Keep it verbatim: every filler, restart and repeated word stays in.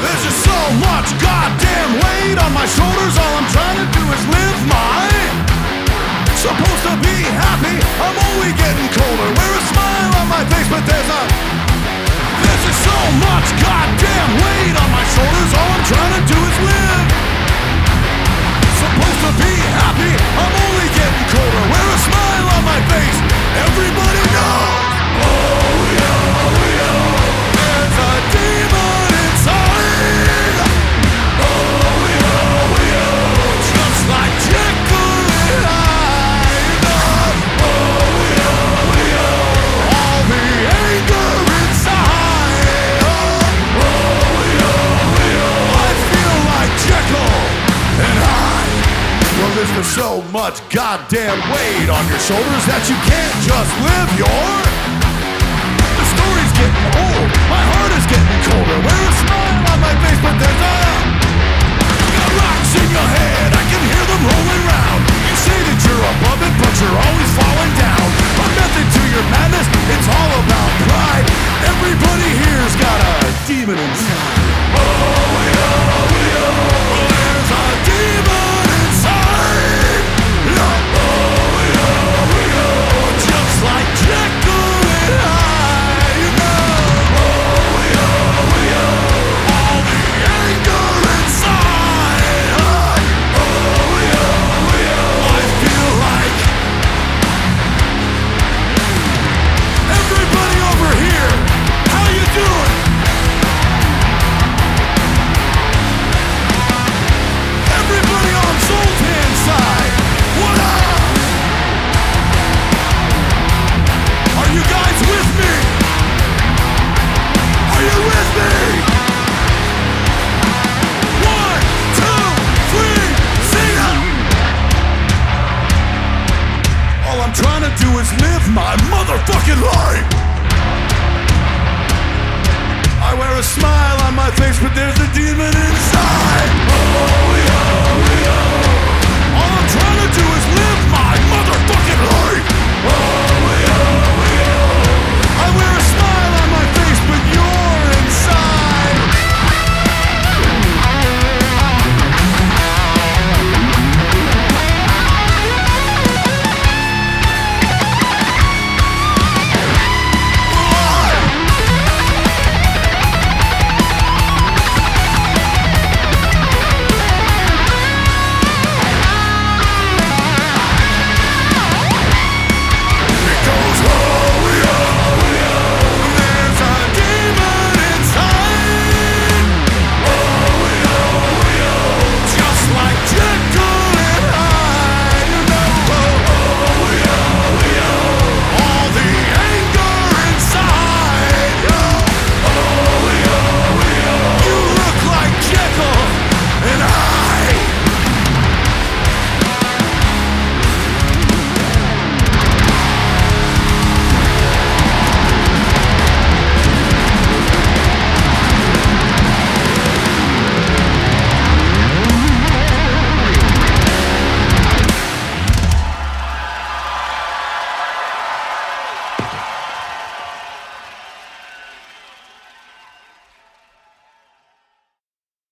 There's just so much goddamn weight on my shoulders. All I'm trying to do is live my supposed to be happy, I'm only getting colder. Wear a smile on my face, but there's a There's just so much goddamn weight on my shoulders. All I'm trying to do is live. Supposed to be happy, I'm only getting colder. Wear a smile on my face. Everybody knows. Oh yeah, oh yeah. There's a demon inside. Oh yeah, oh yeah. Just like Jekyll and Hyde. Oh yeah, oh yeah. All the anger inside. Oh yeah, oh yeah. I feel like Jekyll and Hyde. Well, there's just so much goddamn weight on your shoulders that you can't just live your. The story's getting old, my heart is getting colder. Wear a smile on my face, but there's a got rocks in your head, I can hear them rolling round. You say that you're above it, but you're always falling down. A method to your madness, it's all about pride. Everybody here's got a demon inside.